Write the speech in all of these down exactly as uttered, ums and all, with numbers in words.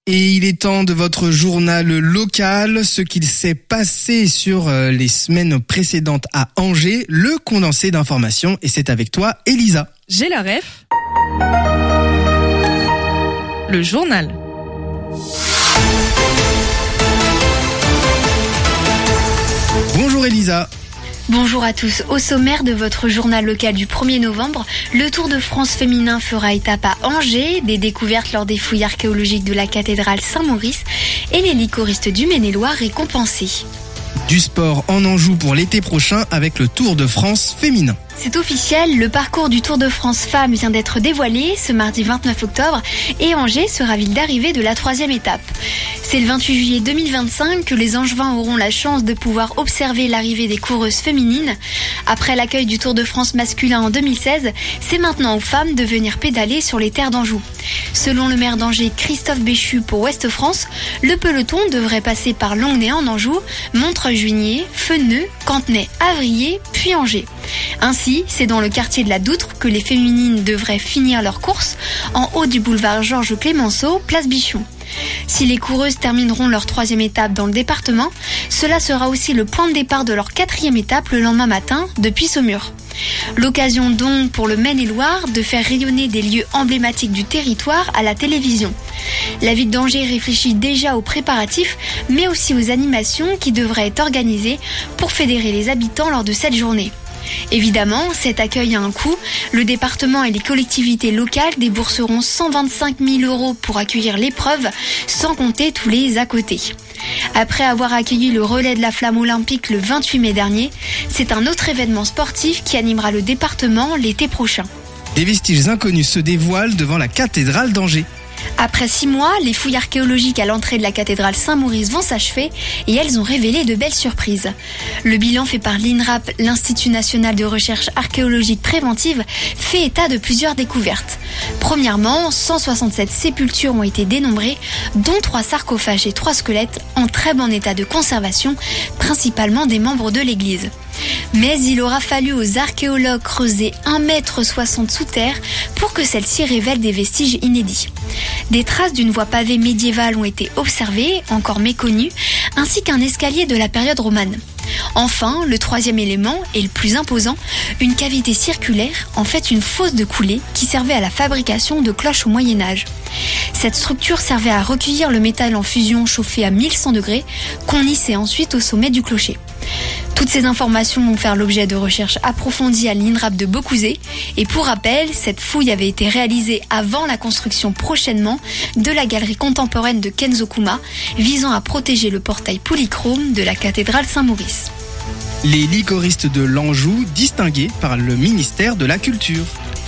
Et il est temps de votre journal local, ce qu'il s'est passé sur les semaines précédentes à Angers, le condensé d'informations. Et c'est avec toi, Elisa. J'ai la ref. Le journal. Bonjour Elisa. Bonjour à tous. Au sommaire de votre journal local du premier novembre, le Tour de France féminin fera étape à Angers, des découvertes lors des fouilles archéologiques de la cathédrale Saint-Maurice et les licoristes du Maine-et-Loire récompensés. Du sport en Anjou pour l'été prochain avec le Tour de France féminin. C'est officiel, le parcours du Tour de France Femmes vient d'être dévoilé ce mardi vingt-neuf octobre et Angers sera ville d'arrivée de la troisième étape. C'est le vingt-huit juillet deux mille vingt-cinq que les Angevins auront la chance de pouvoir observer l'arrivée des coureuses féminines. Après l'accueil du Tour de France masculin en deux mille seize, c'est maintenant aux femmes de venir pédaler sur les terres d'Anjou. Selon le maire d'Angers, Christophe Béchu pour Ouest France, le peloton devrait passer par Longnay en Anjou, Montreuil-Juigné, Feneux, Cantenay, Avrier, puis Angers. Ainsi, c'est dans le quartier de la Doutre que les féminines devraient finir leur course, en haut du boulevard Georges Clémenceau, place Bichon. Si les coureuses termineront leur troisième étape dans le département, cela sera aussi le point de départ de leur quatrième étape le lendemain matin depuis Saumur. L'occasion donc pour le Maine-et-Loire de faire rayonner des lieux emblématiques du territoire à la télévision. La ville d'Angers réfléchit déjà aux préparatifs, mais aussi aux animations qui devraient être organisées pour fédérer les habitants lors de cette journée. Évidemment, cet accueil a un coût. Le département et les collectivités locales débourseront cent vingt-cinq mille euros pour accueillir l'épreuve, sans compter tous les à côté. Après avoir accueilli le relais de la flamme olympique le vingt-huit mai dernier, c'est un autre événement sportif qui animera le département l'été prochain. Des vestiges inconnus se dévoilent devant la cathédrale d'Angers. Après six mois, les fouilles archéologiques à l'entrée de la cathédrale Saint-Maurice vont s'achever et elles ont révélé de belles surprises. Le bilan fait par l'I N R A P, l'Institut National de Recherche Archéologique Préventive, fait état de plusieurs découvertes. Premièrement, cent soixante-sept sépultures ont été dénombrées, dont trois sarcophages et trois squelettes en très bon état de conservation, principalement des membres de l'église. Mais il aura fallu aux archéologues creuser un mètre soixante sous terre pour que celle-ci révèle des vestiges inédits. Des traces d'une voie pavée médiévale ont été observées, encore méconnues, ainsi qu'un escalier de la période romane. Enfin, le troisième élément, et le plus imposant, une cavité circulaire, en fait une fosse de coulée qui servait à la fabrication de cloches au Moyen-Âge. Cette structure servait à recueillir le métal en fusion chauffé à mille cent degrés, qu'on hissait ensuite au sommet du clocher. Toutes ces informations vont faire l'objet de recherches approfondies à l'I N R A P de Beaucouzé. Et pour rappel, cette fouille avait été réalisée avant la construction prochainement de la galerie contemporaine de Kenzo-Kuma, visant à protéger le portail polychrome de la cathédrale Saint-Maurice. Les licoristes de l'Anjou distingués par le ministère de la Culture.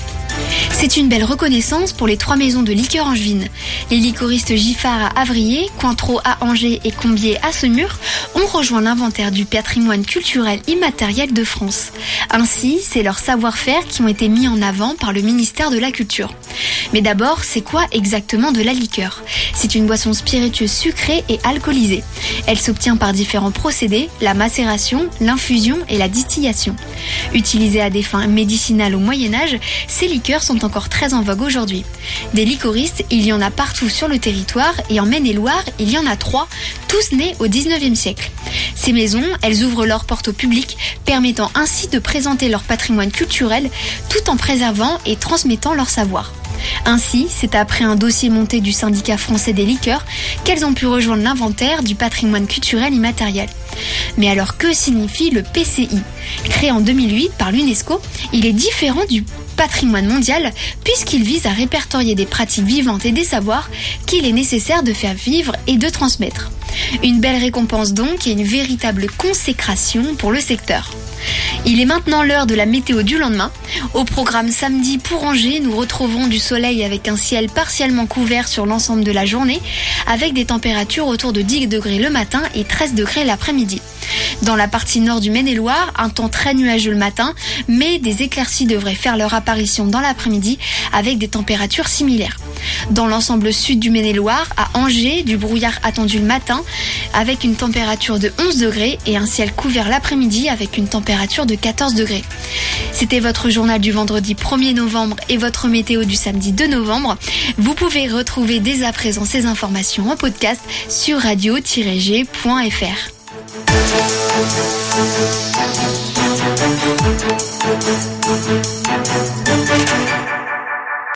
C'est une belle reconnaissance pour les trois maisons de liqueurs angevines. Les licoristes Giffard à Avrier, Cointreau à Angers et Combier à Saumur ont rejoint l'inventaire du patrimoine culturel immatériel de France. Ainsi, c'est leur savoir-faire qui ont été mis en avant par le ministère de la Culture. Mais d'abord, c'est quoi exactement de la liqueur ? C'est une boisson spiritueuse sucrée et alcoolisée. Elle s'obtient par différents procédés, la macération, l'infusion et la distillation. Utilisées à des fins médicinales au Moyen-Âge, ces liqueurs sont encore très en vogue aujourd'hui. Des licoristes, il y en a partout sur le territoire et en Maine-et-Loire, il y en a trois, tous nés au dix-neuvième siècle. Ces maisons, elles ouvrent leurs portes au public, permettant ainsi de présenter leur patrimoine culturel tout en préservant et transmettant leur savoir. Ainsi, c'est après un dossier monté du syndicat français des liqueurs qu'elles ont pu rejoindre l'inventaire du patrimoine culturel immatériel. Mais alors que signifie le P C I ? Créé en deux mille huit par l'UNESCO, il est différent du patrimoine mondial puisqu'il vise à répertorier des pratiques vivantes et des savoirs qu'il est nécessaire de faire vivre et de transmettre. Une belle récompense donc et une véritable consécration pour le secteur. Il est maintenant l'heure de la météo du lendemain. Au programme samedi pour Angers, nous retrouvons du soleil avec un ciel partiellement couvert sur l'ensemble de la journée, avec des températures autour de dix degrés le matin et treize degrés l'après-midi. Dans la partie nord du Maine-et-Loire, un temps très nuageux le matin, mais des éclaircies devraient faire leur apparition dans l'après-midi avec des températures similaires. Dans l'ensemble sud du Maine-et-Loire, à Angers, du brouillard attendu le matin avec une température de onze degrés et un ciel couvert l'après-midi avec une température de quatorze degrés. C'était votre journal du vendredi premier novembre et votre météo du samedi deux novembre. Vous pouvez retrouver dès à présent ces informations en podcast sur radio tiret g point f r.